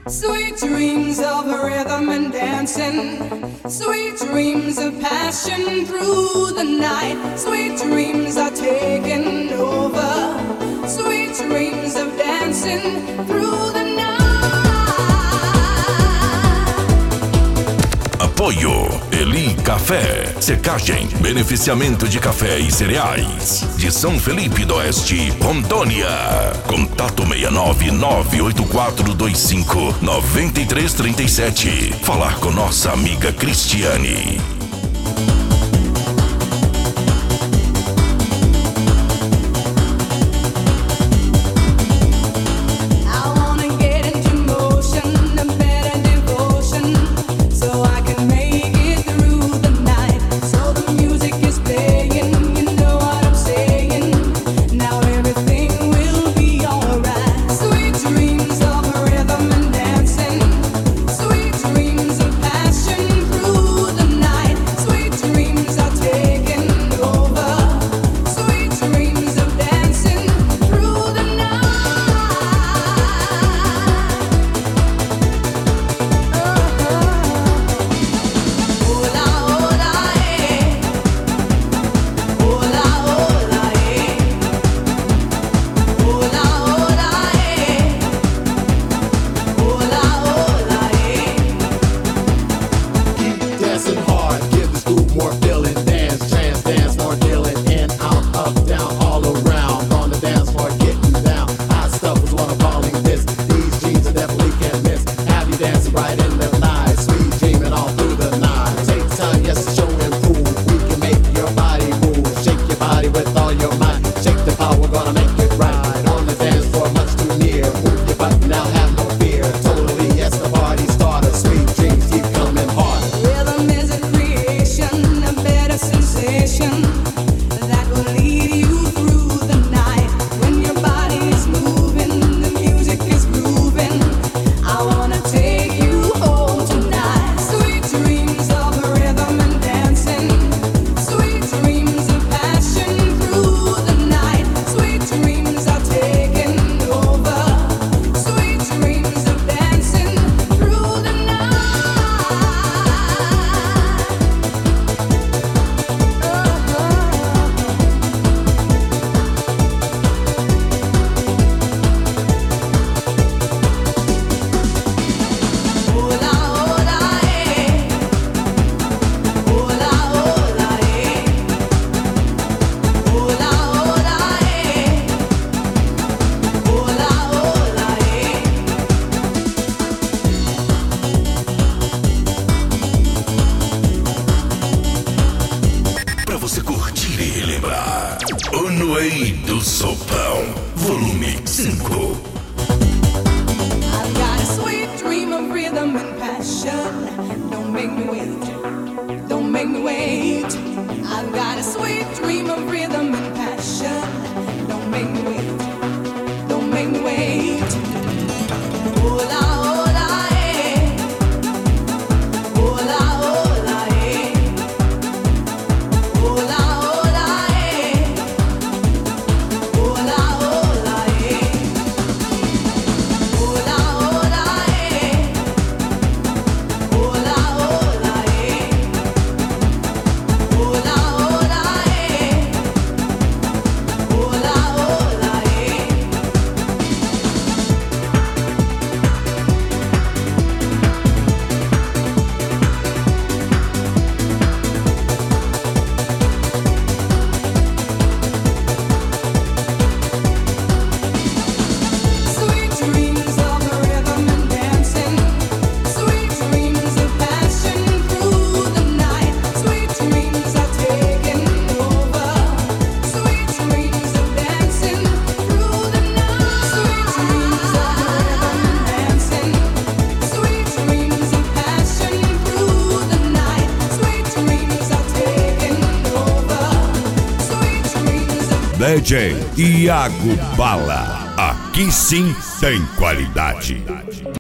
Sweet dreams of rhythm and dancing, sweet dreams of passion through the night. Sweet dreams are taking over, sweet dreams of dancing through the night. Apoio Eli Café, secagem, beneficiamento de café e cereais, de São Felipe do Oeste, Rondônia. Contato 69984259337. Falar com nossa amiga Cristiane. DJ Iago Bala. Aqui sim tem qualidade.